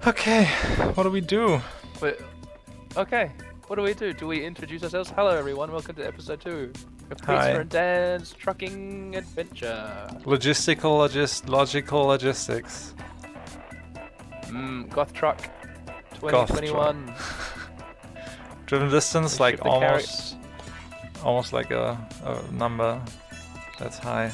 Okay, what do we do? Wait, okay, what do? Do we introduce ourselves? Hello everyone, welcome to episode 2 of Hi. Pizza and Dan's Trucking Adventure. Logical logistics. Goth Truck 2021. Driven distance, We like ship the almost like a number that's high.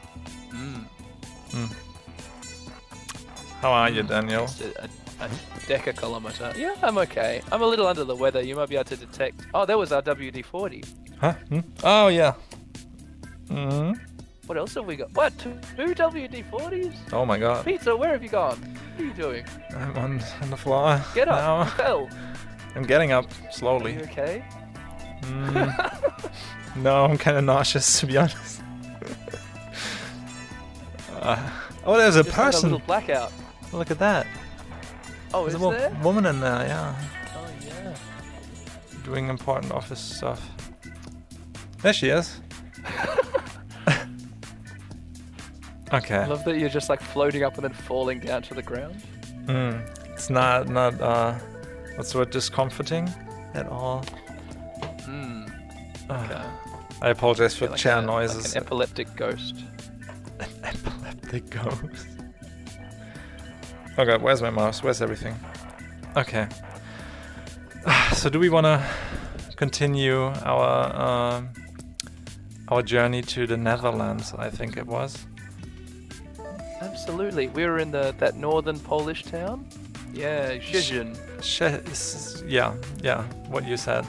How are you, Daniel? Just a decakilometer. Yeah, I'm okay. I'm a little under the weather. You might be able to detect. Oh, there was our WD-40. Huh? Oh, yeah. Mm-hmm. What else have we got? What? Two WD-40s? Oh my god. Pizza, where have you gone? What are you doing? I'm on the floor. Get up. now. You fell. I'm getting up Are slowly. you okay? No, I'm kind of nauseous, to be honest. Oh, there's a Just had a person. little blackout. Look at that. Oh, There's is a there? woman in there, yeah. Oh, yeah. Doing important office stuff. There she is. Okay. I love that you're just like floating up and then falling down to the ground. It's not what's the word, discomforting at all. Okay. I apologize for Like chair like noises. an epileptic ghost. An epileptic ghost. Oh god, where's my mouse? Where's everything? Okay. So do we want to continue our journey to the Netherlands? I think it was. Absolutely. We were in that northern Polish town. Yeah, Szczecin. Yeah, what you said.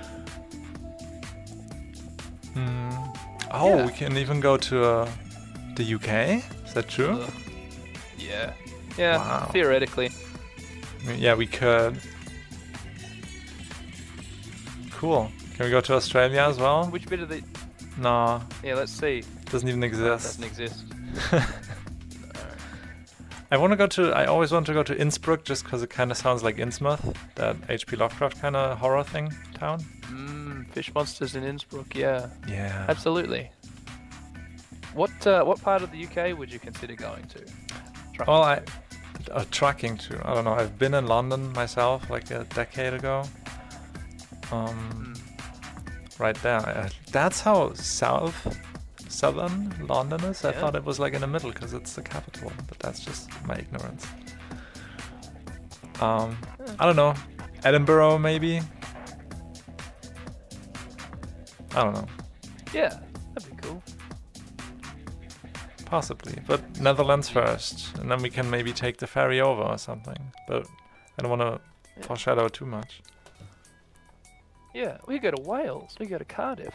Oh, Yeah. we can even go to the UK? Is that true? Ugh. Yeah. Yeah, Wow. theoretically. Yeah, we could. Cool. Can we go to Australia as well? Which bit of the... No, Yeah, let's see. doesn't even It exist. doesn't exist. I always want to go to Innsbruck just because it kind of sounds like Innsmouth, that H.P. Lovecraft kind of horror thing town. Fish monsters in Innsbruck, yeah. Yeah. Absolutely. What part of the UK would you consider going to? Well, trucking too. I don't know. I've been in London myself like a decade ago. Right there. That's how southern London is. I Yeah. thought it was like in the middle because it's the capital, but that's just my ignorance. I don't know. Edinburgh maybe. I don't know. Yeah, that'd be cool. Possibly, but Netherlands first, and then we can maybe take the ferry over or something. But I don't want to foreshadow too much. Yeah, we go to Wales. We go to Cardiff.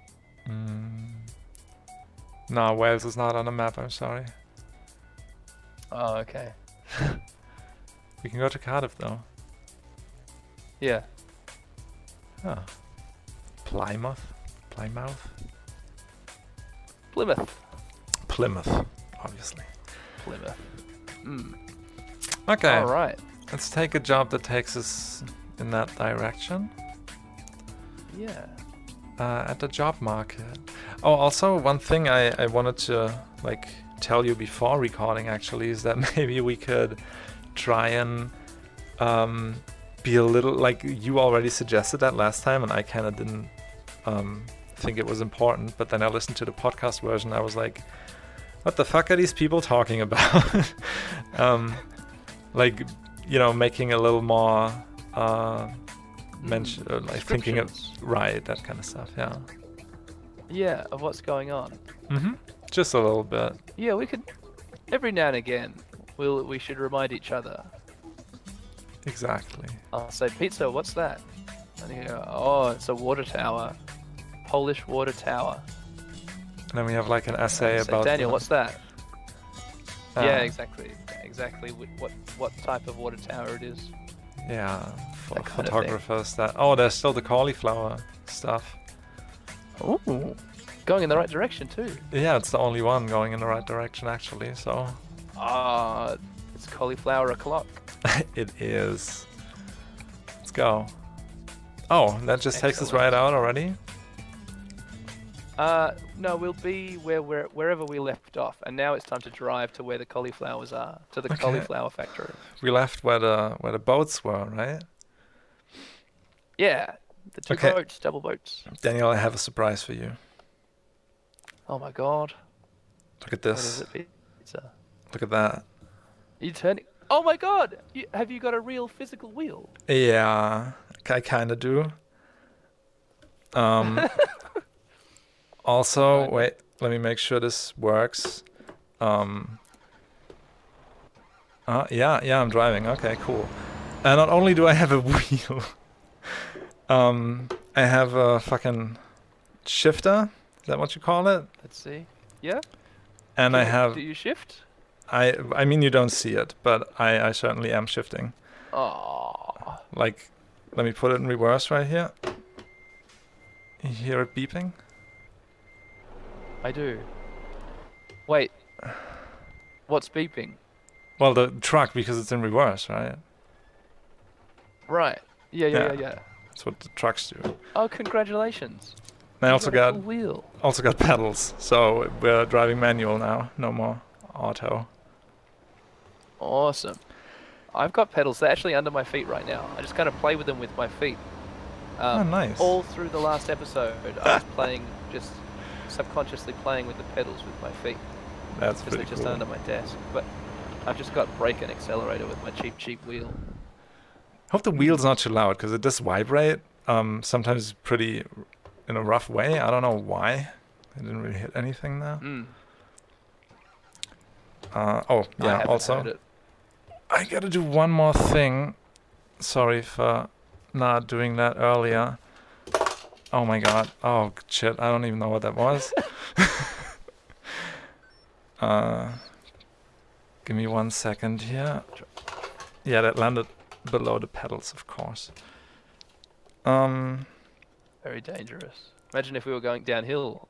No, Wales is not on the map. I'm sorry. Oh, okay. We can go to Cardiff though. Yeah. Huh. Plymouth. Plymouth, obviously. Plymouth. Okay. All right. Let's take a job that takes us in that direction. Yeah. At the job market. Oh, also one thing I wanted to like tell you before recording actually is that maybe we could try and be a little like you already suggested that last time, and I kind of didn't think it was important. But then I listened to the podcast version. I was like, what the fuck are these people talking about? Like, you know, making a little more like thinking of right, that kind of stuff. Yeah, of what's going on. Just a little bit. Yeah, we could every now and again. We should remind each other. Exactly. I'll say, Pizza, what's that? And you go, oh, it's a water tower, Polish water tower. And then we have like an essay Say, about Daniel, the- what's that? Yeah, exactly. What type of water tower it is. Yeah, That kind of thing. photographers. That there's still the cauliflower stuff. Ooh, going in the right direction too. Yeah, it's the only one going in the right direction actually. So It's cauliflower o'clock. it is. Let's go. Oh, that just takes us right out already. No, we'll be wherever we left off, and now it's time to drive to where the cauliflowers are, to the Okay. cauliflower factory. We left where the boats were, right? Yeah, the two Okay. boats, double boats. Daniel, I have a surprise for you. Oh my god. Look at What is this. it? Pizza. Look at that. You turning? Oh my god! Have you got a real physical wheel? Yeah, I kind of do. Also, Kinda. wait, let me make sure this works. Yeah, I'm driving. Okay, cool. And not only do I have a wheel, I have a fucking shifter. Is that what you call it? Let's see. Yeah. And I have, Do you shift? I mean, you don't see it, but I certainly am shifting. Oh. Like, let me put it in reverse right here. You hear it beeping? I do. Wait. What's beeping? Well, the truck, because it's in reverse, right? Right. Yeah. Yeah. That's what the trucks do. Oh, congratulations. I You also a got cool wheel. pedals, so we're driving manual now, no more auto. Awesome. I've got pedals. They're actually under my feet right now. I just kind of play with them with my feet. Oh, nice. All through the last episode, I was playing, just subconsciously playing with the pedals with my feet. That's Because pretty they're just cool. under my desk. But I've just got brake and accelerator with my cheap wheel. Hope the wheel's not too loud, because it does vibrate. Sometimes pretty in a rough way. I don't know why. I didn't really hit anything there. Mm. Oh, I yeah, haven't heard also, it. I gotta do one more thing. Sorry for not doing that earlier. Oh my god. Oh, shit. I don't even know what that was. Give me 1 second here. Yeah, that landed below the pedals, of course. Very dangerous. Imagine if we were going downhill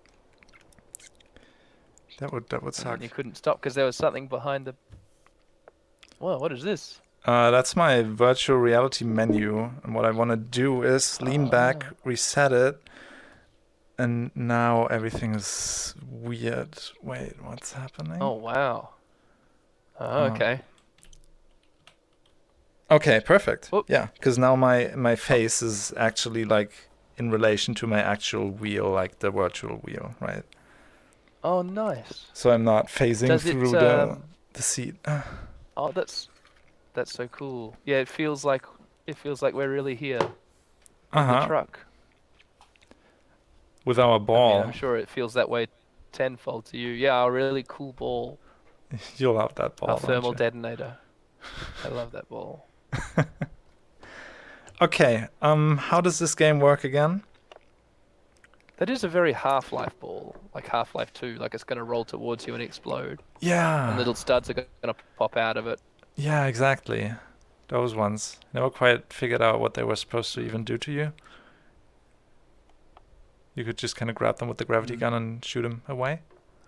That would and suck. you couldn't stop because there was something behind the... Whoa, what is this? That's my virtual reality menu, and what I want to do is lean back, reset it, and now everything is weird. Wait, what's happening? Oh, wow. Oh, okay. Okay, perfect. Whoop. Yeah, because now my face is actually like in relation to my actual wheel, like the virtual wheel, right? Oh, nice. So I'm not phasing Does it, through the seat. Oh, that's so cool. Yeah, it feels like we're really here in the Uh-huh. truck. With our I ball. mean, I'm sure it feels that way tenfold to you. Yeah, a really cool ball. You'll love that ball. Our don't thermal you? detonator. I love that ball. Okay, how does this game work again? That is a very Half-Life ball, like Half-Life 2. Like it's going to roll towards you and explode, Yeah. and little studs are going to pop out of it. Yeah, exactly. Those ones. Never quite figured out what they were supposed to even do to you. You could just kind of grab them with the gravity gun and shoot them away.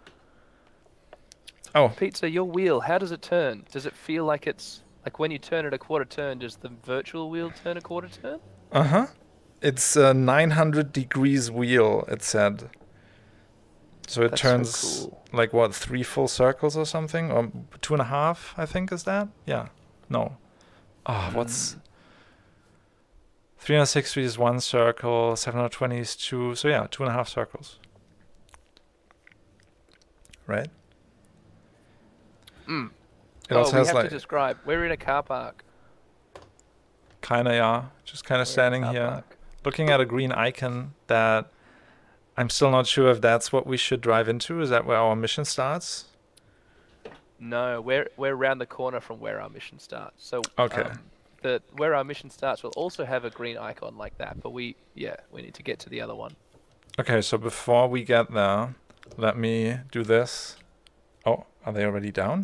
Oh, Pizza, your wheel, how does it turn? Does it feel like it's like when you turn it a quarter turn? Does the virtual wheel turn a quarter turn? uh-huh. It's a 900 degrees wheel, it said. So it That's so turns cool. like what, 3 full circles or something? Or 2.5, I think, is that? Yeah. No. Ah, what's 360 is 1 circle, 720 is 2, so yeah, 2.5 circles. Right? Mm. It also we has have like to describe. We're in a car park. kinda, yeah, just kinda We're in a standing car here, park. looking at a green icon that I'm still not sure if that's what we should drive into. Is that where our mission starts? No, we're around the corner from where our mission starts. So Okay. Where our mission starts will also have a green icon like that, but we need to get to the other one. Okay, so before we get there, let me do this. Oh, are they already down?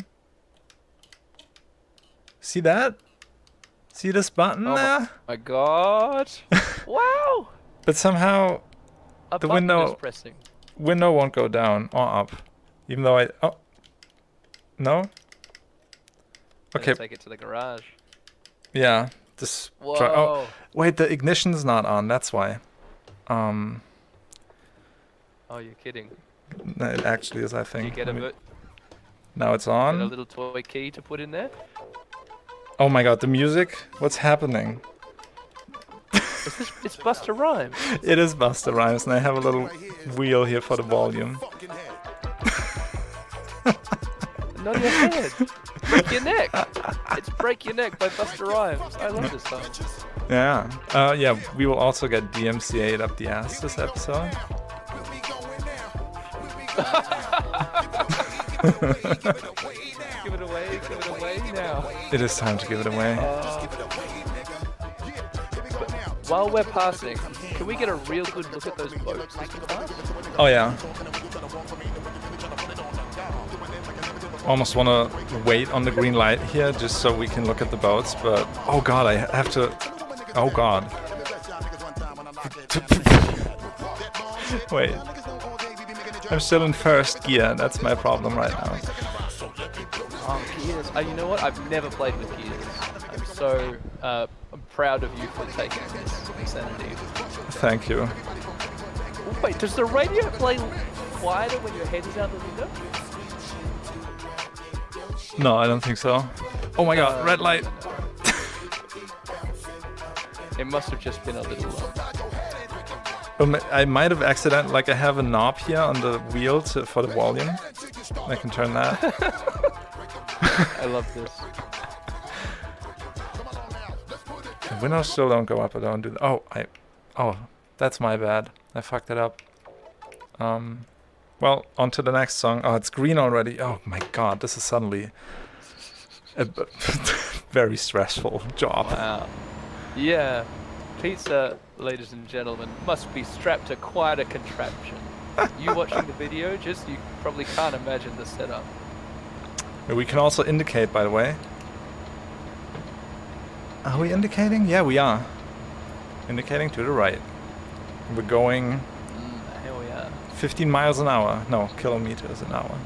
See that? See this button Oh there? my god! Wow! But somehow A The button window- is pressing. window won't go down or up. Even though no? Gonna Okay, take it to the garage. yeah. This Whoa! oh, wait, the ignition's not on, that's why. Oh, you're kidding. No, it actually is, I Do think. you get Let me- a Now it's get a on. little toy key to put in there? Oh my god, the music? What's happening? It's Busta Rhymes. It is Busta Rhymes, and I have a little wheel here for the volume. Not your head. Break your neck. It's Break Your Neck by Busta Rhymes. I love this song. Yeah. Yeah, we will also get DMCA'd up the ass this episode. Give it away now. It is time to give it away. While we're passing, can we get a real good look at those boats as we pass? Oh yeah. Almost want to wait on the green light here just so we can look at the boats, but oh god, I have to. Oh god. Wait. I'm still in first gear. That's my problem right now. Oh, Gears. You know what? I've never played with Gears. I'm so I'm proud of you for taking this insanity. Thank you. Oh, wait, does the radio play quieter when your head is out the window? No, I don't think so. Oh my god, red light. It must have just been a little low. I might have accidentally, like I have a knob here on the wheel for the volume. I can turn that. I love this. The windows still don't go up. I don't do that. Oh, that's my bad. I fucked it up. Well, on to the next song. Oh, it's green already. Oh my god, this is suddenly a very stressful job. Wow. Yeah. Pizza, ladies and gentlemen, must be strapped to quite a contraption. You watching the video, you probably can't imagine the setup. We can also indicate, by the way. Are we indicating? Yeah, we are. Indicating to the right. We're going Here we are. 15 miles an hour. No, kilometers an hour.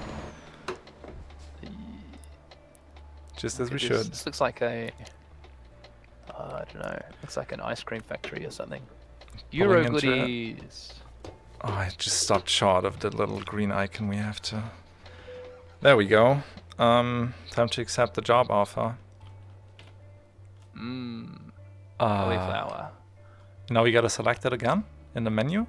Just as we should. This looks like a... I don't know. Looks like an ice cream factory or something. Euro Pulling into it. goodies. Oh, I just stopped short of the little green icon we have to... There we go. Time to accept the job offer. Cauliflower. Now we gotta select it again in the menu?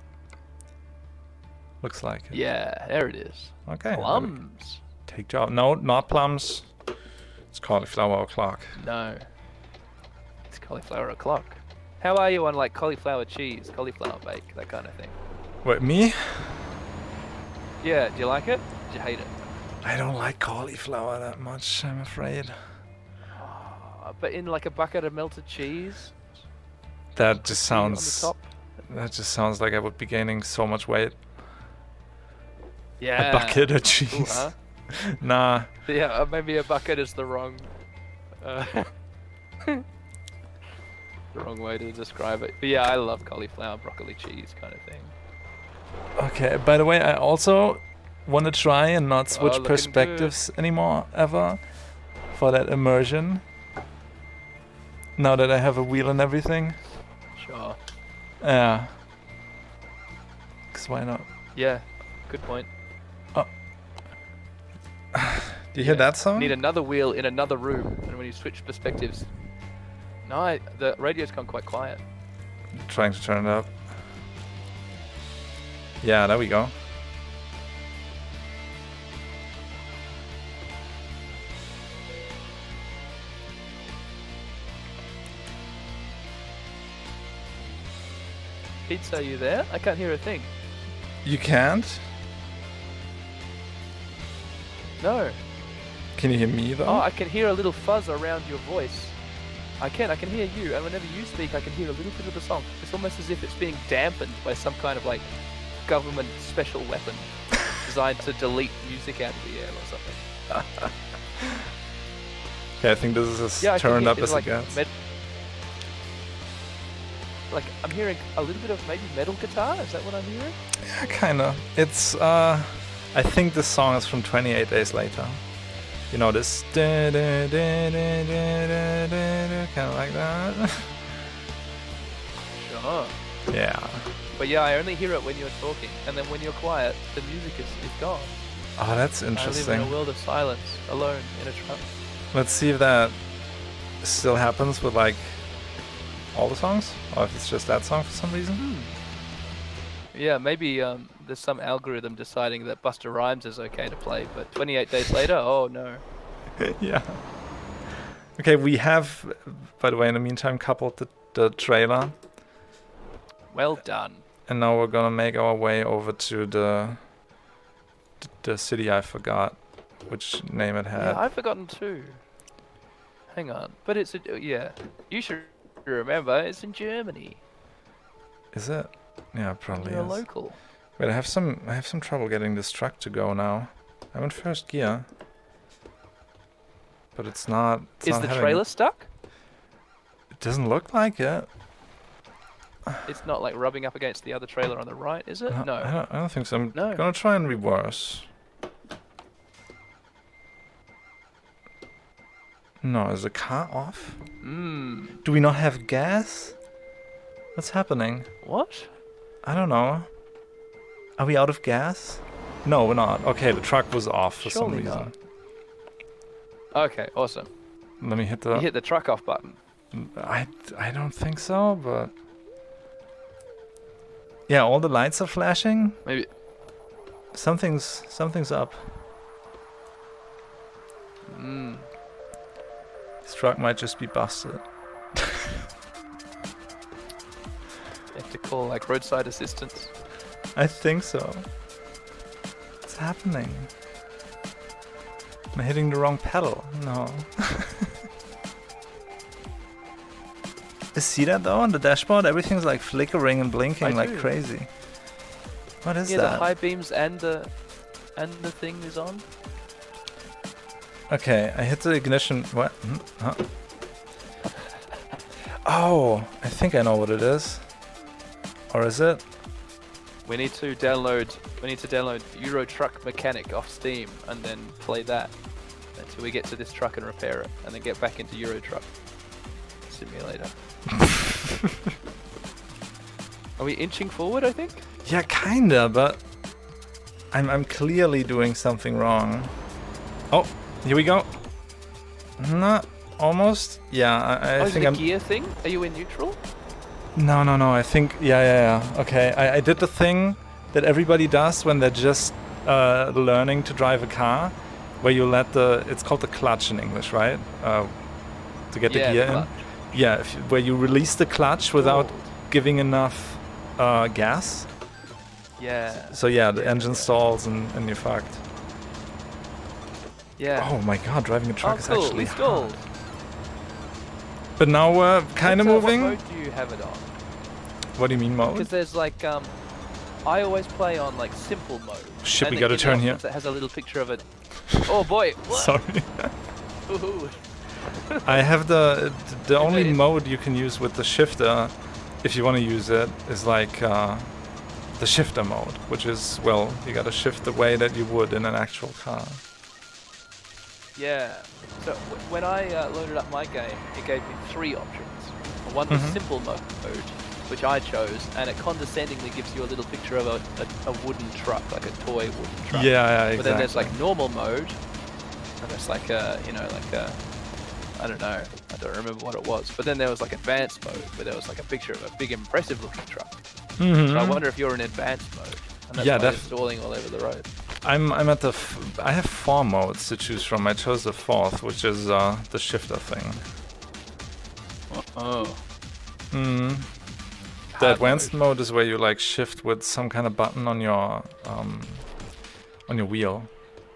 Looks like it. Yeah, there it is. Okay. Plums. Take job. No, not plums. It's cauliflower o'clock. No. It's cauliflower o'clock. How are you on like cauliflower cheese, cauliflower bake, that kind of thing? Wait, me? Yeah, do you like it? Do you hate it? I don't like cauliflower that much, I'm afraid. But in like a bucket of melted cheese? That just On the sounds... top? That just sounds like I would be gaining so much weight. Yeah. A bucket of Ooh, cheese. huh? Nah. Yeah, maybe a bucket is the wrong... the wrong way to describe it. But yeah, I love cauliflower, broccoli cheese kind of thing. Okay, by the way, I also want to try and not switch looking perspectives anymore, ever. For that immersion. Now that I have a wheel and everything. Sure. Yeah. Because why not? Yeah, good point. Do you hear that song? Need another wheel in another room, and when you switch perspectives... No, the radio's gone quite quiet. Trying to turn it up. Yeah, there we go. Pizza, are you there? I can't hear a thing. You can't? No. Can you hear me though? Oh, I can hear a little fuzz around your voice. I can hear you, and whenever you speak, I can hear a little bit of the song. It's almost as if it's being dampened by some kind of like government special weapon designed to delete music out of the air or something. Okay, I think this is as Yeah, I can turned hear up it's as it like gets. like I'm hearing a little bit of maybe metal guitar. Is that what I'm hearing? Yeah, kinda. It's I think this song is from 28 Days Later. You know this kind of like that. Sure. Yeah. But yeah, I only hear it when you're talking, and then when you're quiet, the music is gone. Oh, that's I live interesting. in a world of silence, alone in a truck. Let's see if that still happens with like all the songs, or if it's just that song for some reason. Yeah, maybe there's some algorithm deciding that Busta Rhymes is okay to play, but 28 days later, oh no. Yeah. Okay, we have, by the way, in the meantime, coupled the trailer, Well done. and now we're gonna make our way over to the city I forgot which name it had. Yeah, I've forgotten too. Hang on, but it's yeah. You should remember, it's in Germany. Is it? Yeah, probably You're a is. local. Wait, I have some trouble getting this truck to go now. I'm in first gear, but it's not. Is the trailer stuck? It doesn't look like it. It's not like rubbing up against the other trailer on the right, is it? No. I don't think so. I'm No. gonna try and reverse. No, is the car off? Hmm. Do we not have gas? What's happening? What? I don't know. Are we out of gas? No, we're not. Okay, the truck was off for some Surely reason. not. Okay, awesome. Let me hit You the... hit the truck off button. I don't think so, but... Yeah, all the lights are flashing. Maybe. Something's up. Hmm. This truck might just be busted. You have to call like roadside assistance. I think so. What's happening? Am I hitting the wrong pedal? No. You see that though on the dashboard? Everything's like flickering and blinking I like do. crazy. What is Yeah, that? the high beams and the thing is on. Okay, I hit the ignition. What? Huh? Oh, I think I know what it is. Or is it? We need to download Euro Truck Mechanic off Steam and then play that until we get to this truck and repair it, and then get back into Euro Truck Simulator. Are we inching forward, I think? Yeah, kinda, but I'm clearly doing something wrong. Oh, here we go. Not almost. Yeah, I Is think it a I'm. gear thing? Are you in neutral? No. I think yeah. Okay, I did the thing that everybody does when they're just learning to drive a car, where you let it's called the clutch in English, right? To get the gear clutch. in. Yeah, where you release the clutch without Cool. giving enough gas. Yeah. So yeah, the Yeah, engine yeah. stalls and you're fucked. Yeah. Oh my god, driving a truck is cool. actually We stalled. hard. But now we're kind of moving. What mode do you have it on? What do you mean mode? Because there's like I always play on like simple mode. Shit, and we it gotta gives turn options here. That has a little picture of it. Oh boy. What? Sorry. Ooh. I have the only made it. mode you can use with the shifter, if you want to use it, is like the shifter mode, which is, well, you gotta shift the way that you would in an actual car. Yeah. So when I loaded up my game, it gave me 3 options. One was Mhm. simple mode, which I chose, and it condescendingly gives you a little picture of a wooden truck, like a toy wooden truck. Yeah, exactly. But then there's like normal mode, and there's like I don't know, I don't remember what it was. But then there was like advanced mode, where there was like a picture of a big impressive looking truck. Mhm. So I wonder if you're in advanced mode, and that's Yeah, why you're stalling all over the road. I'm at the. I have 4 modes to choose from. I chose the 4th, which is the shifter thing. Oh. Mm. The Hard advanced mode is where you like shift with some kind of button on your wheel.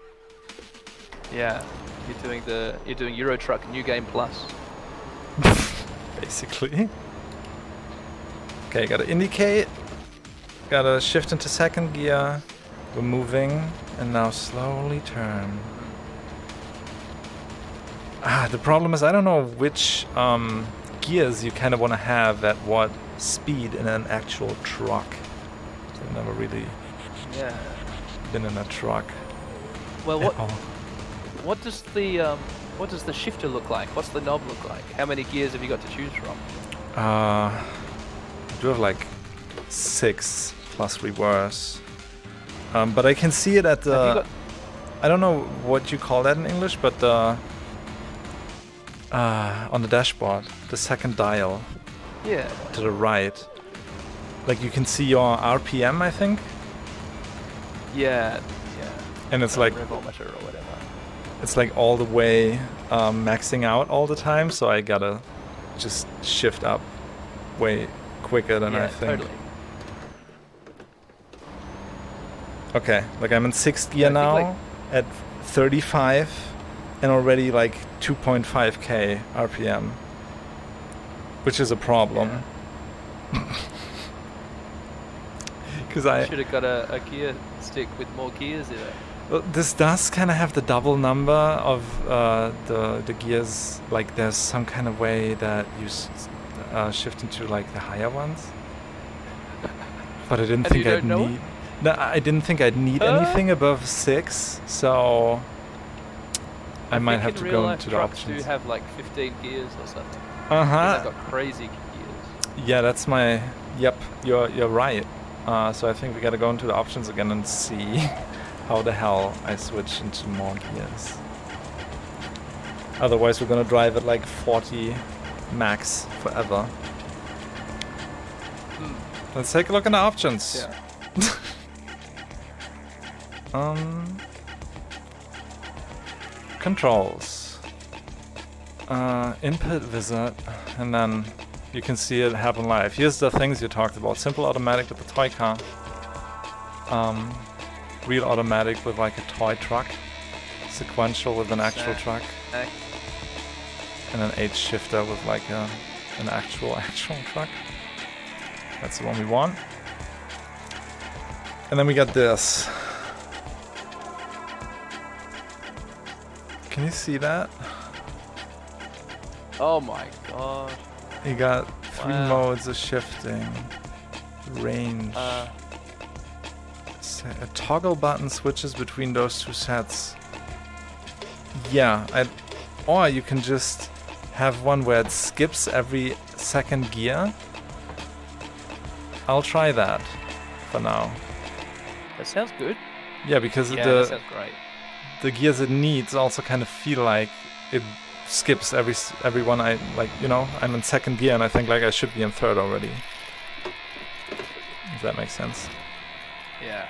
Yeah. You're doing Euro Truck New Game Plus. Basically. Okay, gotta indicate. Gotta shift into 2nd gear. We're moving, and now slowly turn. The problem is I don't know which gears you kind of want to have at what speed in an actual truck. I've never really Yeah. been in a truck. Well, at all. what does the shifter look like? What's the knob look like? How many gears have you got to choose from? I do have like 6 plus reverse. But I can see it at the... I don't know what you call that in English, but on the dashboard, the second dial. Yeah. To the right. Like you can see your RPM, I think. Yeah. And it's like... revolmeter or whatever. It's like all the way maxing out all the time, so I gotta just shift up way quicker than I think. Totally. Okay, like I'm in 6th gear now, like at 35 and already like 2.5k RPM, which is a problem. Because I should have got a gear stick with more gears in it. Well, this does kind of have the double number of the gears. Like there's some kind of way that you shift into like the higher ones. But I didn't think I'd need. No, I didn't think I'd need anything above 6, so I might have to go into the options. Do have like 15 gears or something. They've got crazy gears. Yeah, that's my. Yep, you're right. So I think we gotta go into the options again and see how the hell I switch into more gears. Otherwise, we're gonna drive at like 40 max forever. Let's take a look at the options. Yeah. Controls. Input wizard, and then you can see it happen live. Here's the things you talked about. Simple automatic with the toy car. Real automatic with like a toy truck. Sequential with an actual truck. And an H shifter with like an actual truck. That's the one we want. And then we got this. Can you see that? Oh my god. You got 3 modes of shifting. Range. A toggle button switches between those 2 sets. Yeah, or you can just have one where it skips every second gear. I'll try that for now. That sounds good. Yeah, because that sounds great. The gears it needs also kind of feel like it skips every one. I like, you know, I'm in 2nd gear and I think like I should be in 3rd already. If that makes sense. Yeah.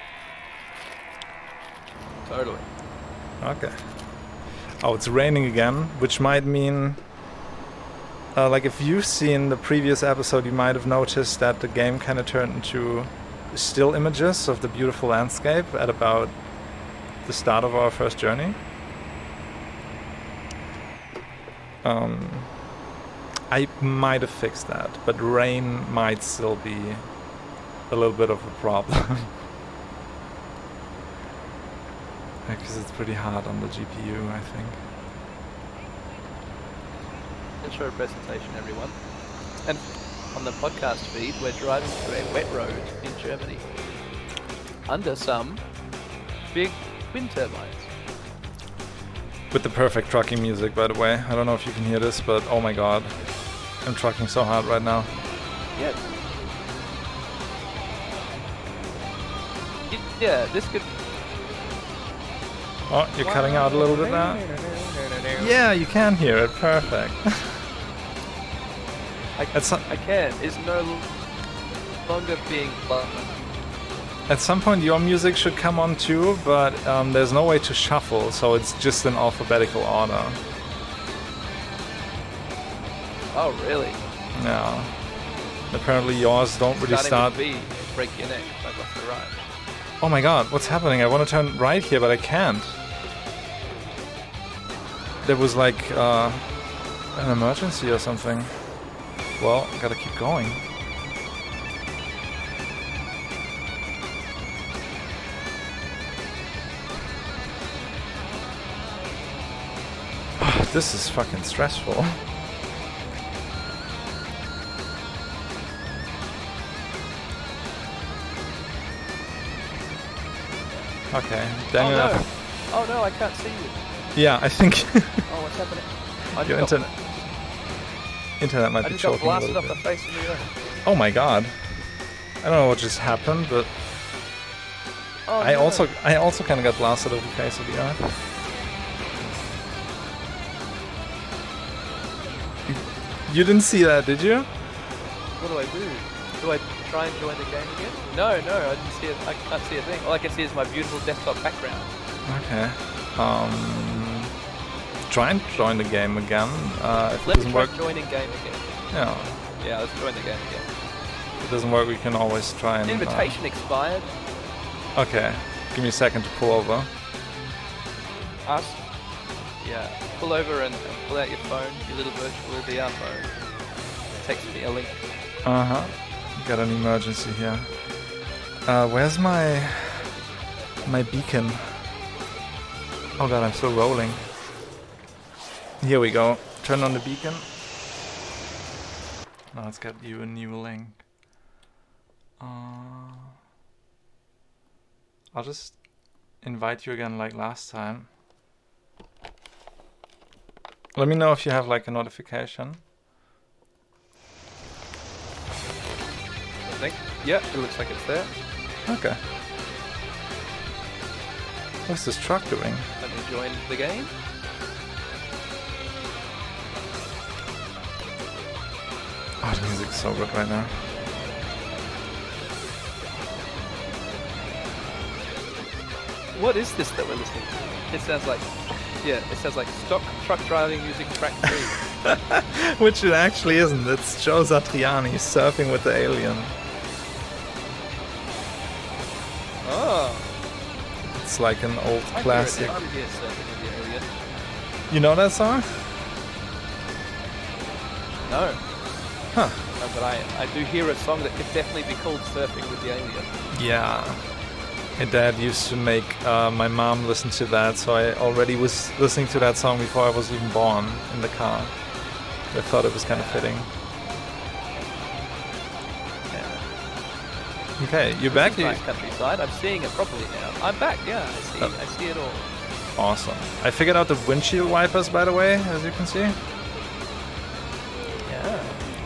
Totally. Okay. Oh, it's raining again, which might mean like if you've seen the previous episode, you might have noticed that the game kind of turned into still images of the beautiful landscape at about the start of our first journey. I might have fixed that, but rain might still be a little bit of a problem. Because it's pretty hard on the GPU, I think. Intro presentation, everyone. And on the podcast feed, we're driving through a wet road in Germany under some big wind turbines. With the perfect trucking music, by the way. I don't know if you can hear this, but oh my god. I'm trucking so hard right now. Yeah. Yeah, this could... Oh, you're cutting out a little bit now? Yeah, you can hear it. Perfect. I can. It's no longer being blunt. At some point your music should come on too, but there's no way to shuffle, so it's just in alphabetical order. Oh, really? Yeah. Apparently yours don't really start... With B, break your neck, like left to right. Oh my god, what's happening? I want to turn right here, but I can't. There was like an emergency or something. Well, gotta keep going. This is fucking stressful. Okay, dang it. Oh no, I can't see you. Yeah, I think... Oh, what's happening? Your internet might be choking a little bit. Off the face of the earth. Oh my god. I don't know what just happened, but Oh, I no. also kind of got blasted over the face of the earth. You didn't see that, did you? What do I do? Do I try and join the game again? No, I didn't see it. I can't see a thing. All I can see is my beautiful desktop background. Okay. Try and join the game again. If it Let's doesn't try work, joining game again. yeah. Yeah, let's join the game again. If it doesn't work, we can always try and. Invitation expired. Okay. Give me a second to pull over. Us. Yeah. Pull over and pull out your phone, your little virtual VR phone. Text me a link. Got an emergency here. Where's my beacon? Oh god, I'm still rolling. Here we go. Turn on the beacon. Now let's get you a new link. I'll just invite you again like last time. Let me know if you have like a notification. I think. Yeah, it looks like it's there. Okay. What's this truck doing? Let me join the game. Oh, the music's so good right now. What is this that we're listening to? It sounds like, yeah, it sounds like stock truck driving music track 3. Which it actually isn't. It's Joe Satriani surfing with the alien. Oh. It's like an old classic. I hear surfing with the alien. You know that song? No. Huh. No, but I do hear a song that could definitely be called Surfing with the Alien. Yeah. My dad used to make my mom listen to that, so I already was listening to that song before I was even born in the car. I thought it was kind of fitting. Yeah. Okay, you're back? This is nice countryside. I'm seeing it properly now. I'm back, yeah. I see it all. Awesome. I figured out the windshield wipers, by the way, as you can see. Yeah.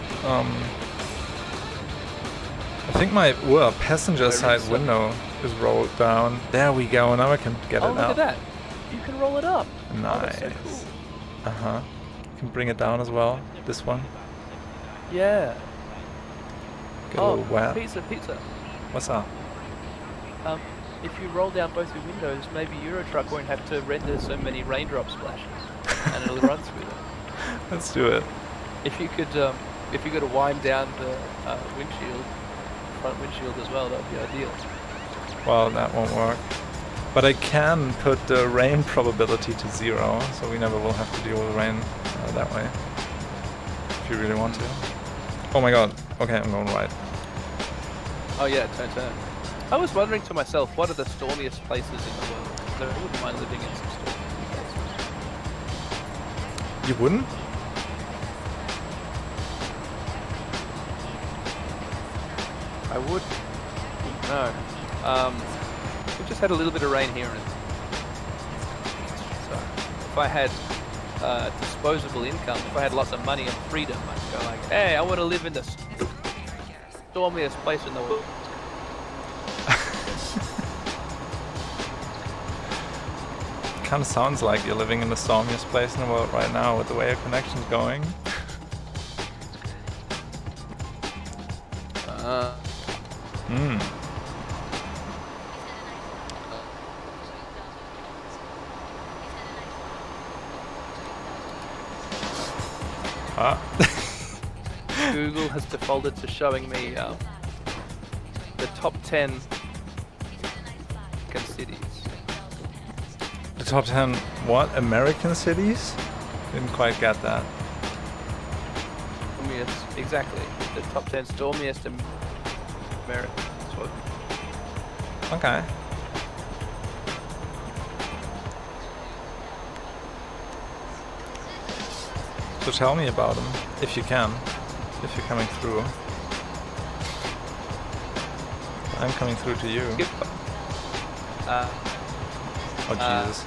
I think my passenger side window is rolled down. There we go. Now I can get it out. Oh, look at that. You can roll it up. Nice. Oh, that's so cool. Uh-huh. You can bring it down as well. This one. Yeah. Get a little wet. Pizza. What's up? If you roll down both your windows, maybe Eurotruck won't have to render so many raindrop splashes, and it'll run through them. Let's do it. If you could wind down the front windshield as well, that would be ideal. Well, that won't work. But I can put the rain probability to 0, so we never will have to deal with rain that way. If you really want to. Oh my god. Okay, I'm going right. Oh yeah, turn. I was wondering to myself, what are the stormiest places in the world? So I wouldn't mind living in some stormy places. You wouldn't? I would. No. We just had a little bit of rain here, and so if I had disposable income, if I had lots of money and freedom, I'd go like, hey, I want to live in the stormiest place in the world. Kind of sounds like you're living in the stormiest place in the world right now with the way your connection's going. Google has defaulted to showing me the top 10 cities. The top 10 what? American cities? Didn't quite get that. Stormiest, exactly. The top 10 stormiest American. Okay. So tell me about them, if you can. If you're coming through. I'm coming through to you. Oh Jesus.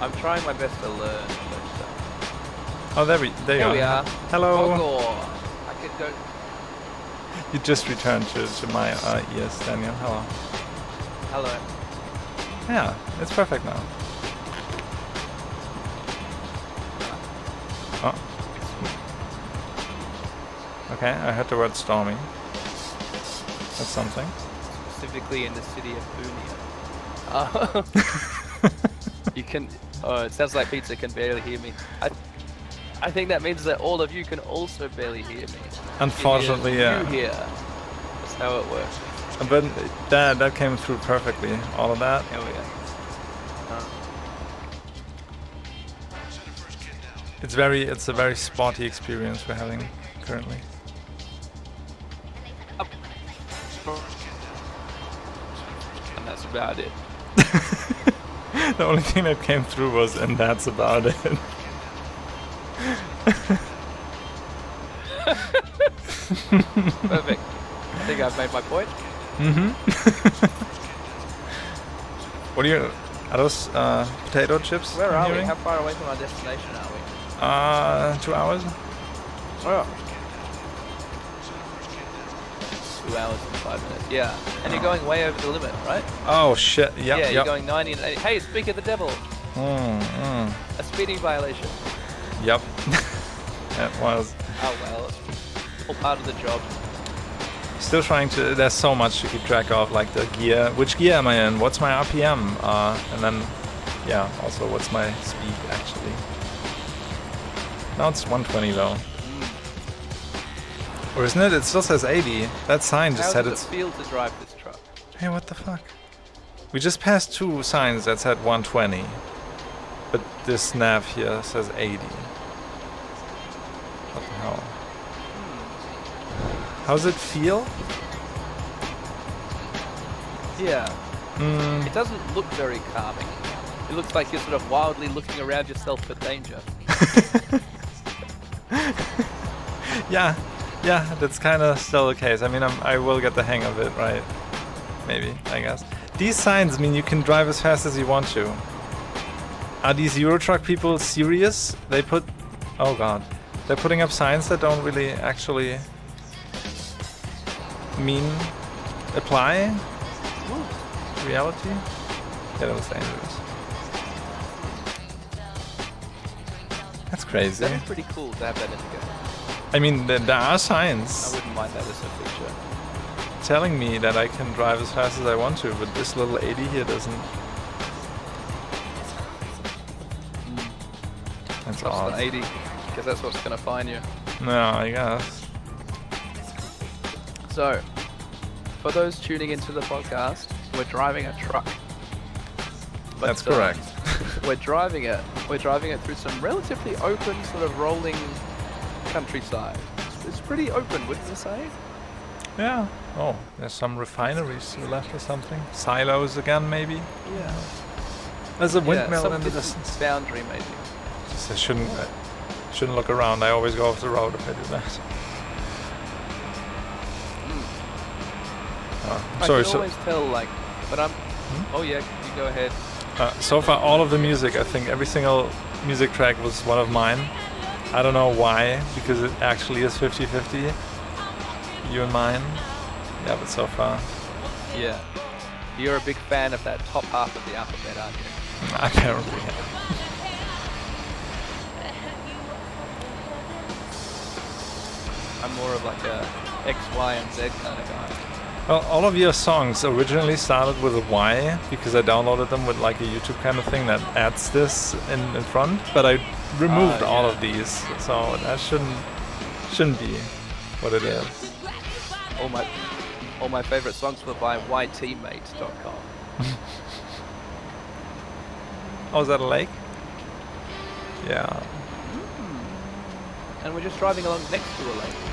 I'm trying my best to learn. But, Oh, there you here we are. Hello. Bogor. I could go. You just returned to my ears, Daniel. Hello. Hello. Yeah, it's perfect now. Oh. Okay, I heard the word stormy. That's something. Specifically in the city of Bunia. You can. Oh, it sounds like Pizza can barely hear me. I think that means that all of you can also barely hear me. Unfortunately, yeah. You hear. That's how it works. But that came through perfectly. All of that. Here we go. It's a very spotty experience we're having currently. Up. And that's about it. The only thing that came through was, and that's about it. Perfect. I think I've made my point. What are those potato chips? Where I'm are we? hearing? How far away from our destination are we? 2 hours. Oh. 2 hours and 5 minutes. Yeah. And you're going way over the limit, right? Oh shit! Yep, yeah, you're yep. going 90 and 80. Hey, speak of the devil. A speeding violation. Yep. It was. Oh well, it's all part of the job. Still trying to. There's so much to keep track of, like the gear. Which gear am I in? What's my RPM? And then, yeah. Also, what's my speed actually? Now it's 120 though. Or isn't it? It still says 80. That sign just said How it's. does it feel to drive this truck? Hey, what the fuck? We just passed 2 signs that said 120, but this nav here says 80. What the hell? How's it feel? Yeah. It doesn't look very calming. It looks like you're sort of wildly looking around yourself for danger. Yeah, that's kind of still the case. I mean, I will get the hang of it, right? Maybe, I guess. These signs mean you can drive as fast as you want to. Are these Eurotruck people serious? They put... Oh god. They're putting up signs that don't really actually mean apply to reality? Yeah, that was dangerous. That's crazy. That'd be pretty cool to have that in the game. I mean, there are I signs wouldn't mind that as a feature. telling me that I can drive as fast as I want to, but this little 80 here doesn't. That's Trust odd. the 80, because that's what's going to find you. No, I guess. So, for those tuning into the podcast, we're driving a truck. But, That's correct. We're driving it through some relatively open, sort of rolling countryside. It's pretty open, wouldn't you say? Yeah. Oh, there's some refineries to the left or something. Silos again, maybe. Yeah. There's a windmill some in the distance distance. boundary, maybe. Just I shouldn't look around. I always go off the road if I do that. I Sorry. can always tell, like, but I'm. Oh yeah, you go ahead. So far, all of the music, I think every single music track was one of mine. I don't know why, because it actually is 50-50. You and mine. Yeah, but so far. Yeah. You're a big fan of that top half of the alphabet, aren't you? Apparently, yeah. I'm more of like a X, Y, and Z kind of guy. Well, all of your songs originally started with a Y because I downloaded them with like a YouTube kind of thing that adds this in front, but I removed all of these, so that shouldn't be what it is. All my favorite songs were by yteammate.com. Oh, is that a lake? Yeah. And we're just driving along next to a lake.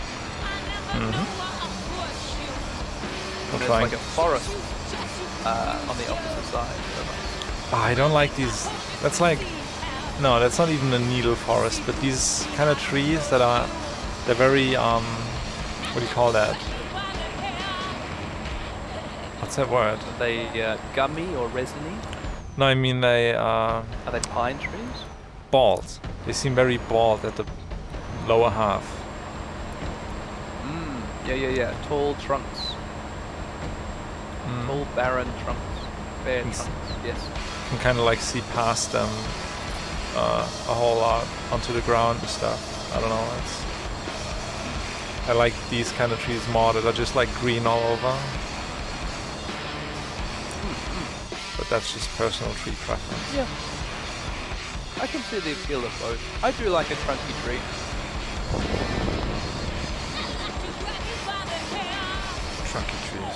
And there's like a forest on the opposite side of us. Oh, I don't like these. That's like, no, that's not even a needle forest, but these kind of trees that are, they're very, what do you call that? What's that word? Are they gummy or resiny? No, I mean they Are they pine trees? bald. They seem very bald at the lower half. Yeah. Tall trunks. Tall, barren trunks. Bare Yes. trunks, yes. You can kind of like see past them a whole lot onto the ground and stuff. I don't know. I like these kind of trees more that are just like green all over. But that's just personal tree preference. Yeah. I can see the appeal of both. I do like a trunky tree. Trunky trees.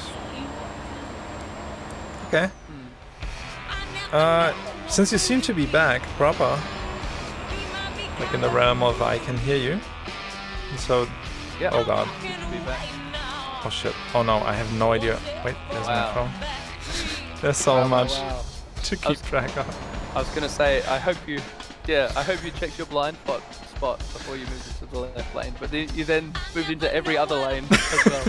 Okay. Since you seem to be back proper, like in the realm of I can hear you. So, Yeah. oh god. Good to be back. Oh shit. Oh no, I have no idea. Wait, there's my Wow. phone. There's so much Wow. to keep track of. I was gonna say, I hope you checked your blind spot before you moved into the left lane, but you then moved into every other lane as well.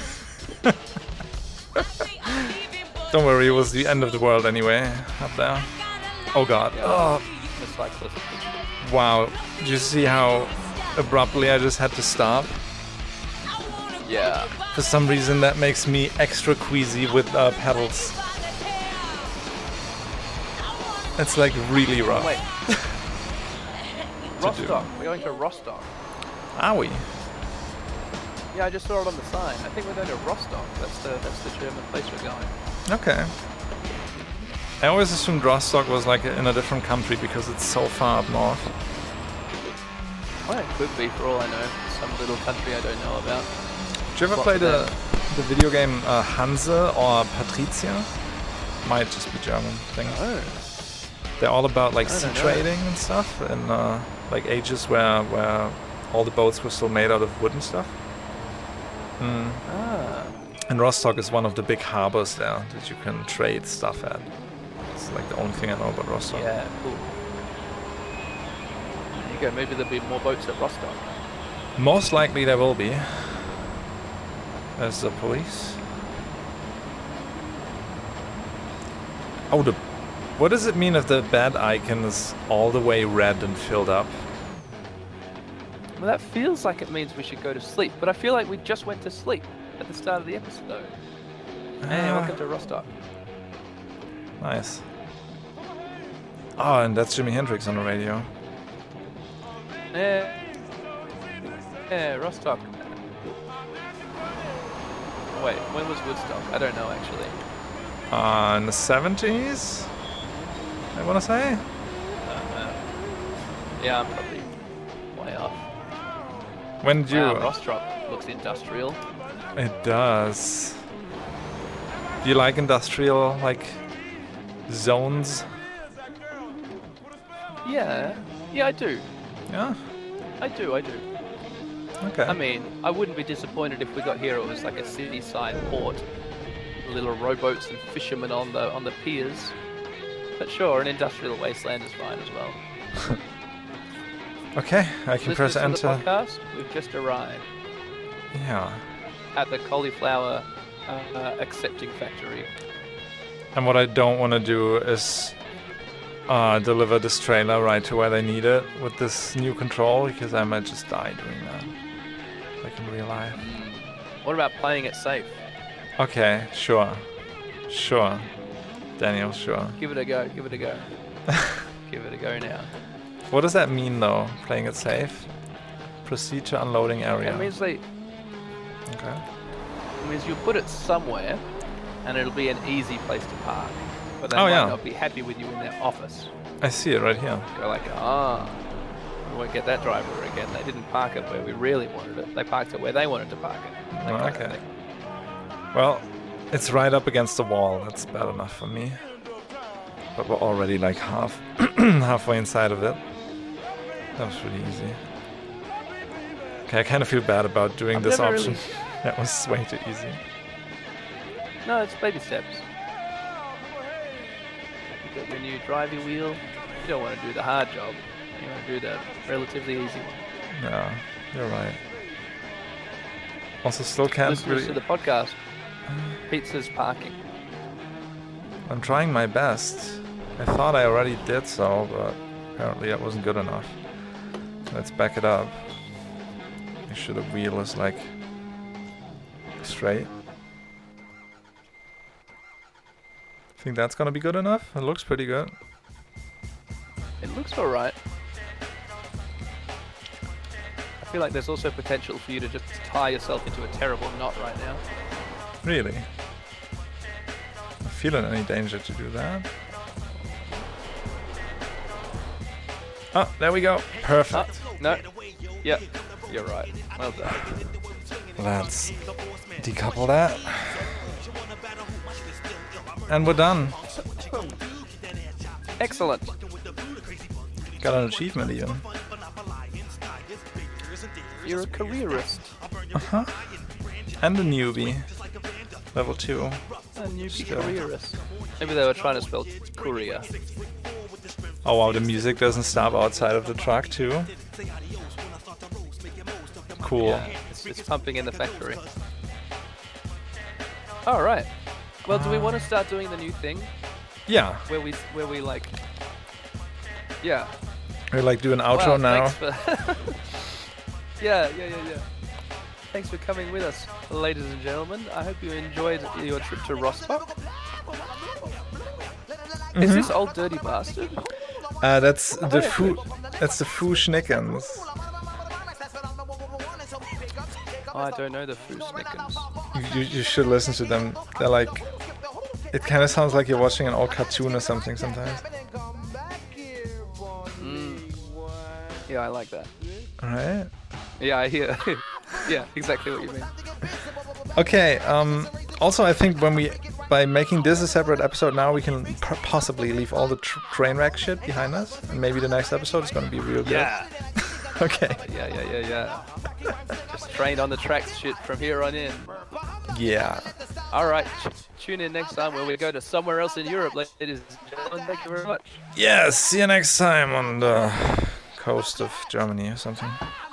Don't worry, it was the end of the world anyway, up there. Oh god. Oh, The cyclist. wow. Did you see how abruptly I just had to stop? Yeah. For some reason that makes me extra queasy with pedals. It's like really rough. Wait. do. Rostock. We're going to Rostock. Are we? Yeah, I just saw it on the sign. I think we're going to Rostock. That's the German place we're going. Okay. I always assumed Rostock was like in a different country because it's so far up north. Well, it could be for all I know. Some little country I don't know about. Did you ever Lots play of the video game Hanse or Patricia? Might just be German thing. Oh. They're all about like I sea don't know. trading and stuff, and like ages where all the boats were still made out of wood and stuff. Ah. And Rostock is one of the big harbors there that you can trade stuff at. It's like the only thing I know about Rostock. Yeah, cool. There you go. Maybe there'll be more boats at Rostock. Most likely there will be. There's the police. Oh, what does it mean if the bed icon is all the way red and filled up? Well, that feels like it means we should go to sleep, but I feel like we just went to sleep at the start of the episode. Hey, welcome to Rostock. Nice. Oh, and that's Jimi Hendrix on the radio. Yeah, Rostock. Wait, when was Woodstock? I don't know actually. In the 70s? I want to say? Yeah, I'm probably way off. When did you... Wow, Rostock looks industrial. It does. Do you like industrial, like, zones? Yeah, I do. Yeah? I do. Okay. I mean, I wouldn't be disappointed if we got here it was like a city-side port, little rowboats and fishermen on the piers. But sure, an industrial wasteland is fine as well. Okay, I can press Listeners to enter. the podcast, we've just arrived Yeah. at the cauliflower accepting factory. And what I don't want to do is deliver this trailer right to where they need it with this new control, because I might just die doing that. Like in real life. What about playing it safe? Okay, sure. Sure. Daniel, sure. Give it a go. Give it a go. Give it a go now. What does that mean though, playing it safe? Proceed to unloading area. It means Okay. it means you'll put it somewhere, and it'll be an easy place to park. But they Oh, might yeah. not be happy with you in their office. I see it right here. Go like, we won't get that driver again. They didn't park it where we really wanted it. They parked it where they wanted to park it. That Oh, kind of okay. thing. Well, it's right up against the wall. That's bad enough for me. But we're already like halfway inside of it. That was really easy. Okay, I kind of feel bad about doing I've this never option. really- That was way too easy. No, it's baby steps. You got your new drivey wheel. You don't want to do the hard job. You want to do the relatively easy one. Yeah, you're right. Also, still can't Listeners really... to the podcast, Pizza's parking. I'm trying my best. I thought I already did so, but apparently that wasn't good enough. Let's back it up. Make sure the wheel is like straight. Think that's gonna be good enough? It looks pretty good. It looks alright. I feel like there's also potential for you to just tie yourself into a terrible knot right now. Really? I feel in any danger to do that. Oh, there we go. Perfect. No. Yep. You're right. Well done. Let's decouple that. And we're done. Excellent. Got an achievement even. You're a careerist. Uh-huh. And a newbie. Level 2. A newbie Still. careerist. Maybe they were trying to spell Korea. Oh wow, the music doesn't stop outside of the truck too. Cool. Yeah, it's pumping in the factory. Alright. Well, do we want to start doing the new thing? Yeah. Where we like... Yeah. We like do an outro Wow, now. thanks for yeah. Thanks for coming with us, ladies and gentlemen. I hope you enjoyed your trip to Rostock. Is this Old Dirty Bastard? That's the Foo. That's the Foo Schnickens. Oh, I don't know the Foo Schnickens. You should listen to them. They're like, it kind of sounds like you're watching an old cartoon or something sometimes. Yeah, I like that. Alright. Yeah, I hear. Yeah, exactly what you mean. Okay. Also, I think by making this a separate episode now, we can possibly leave all the train wreck shit behind us, and maybe the next episode is gonna be real good. Yeah. Okay. Yeah. Just train on the tracks shit from here on in. Yeah. Alright, tune in next time where we go to somewhere else in Europe, ladies and gentlemen. Thank you very much. Yeah. See you next time on the coast of Germany or something.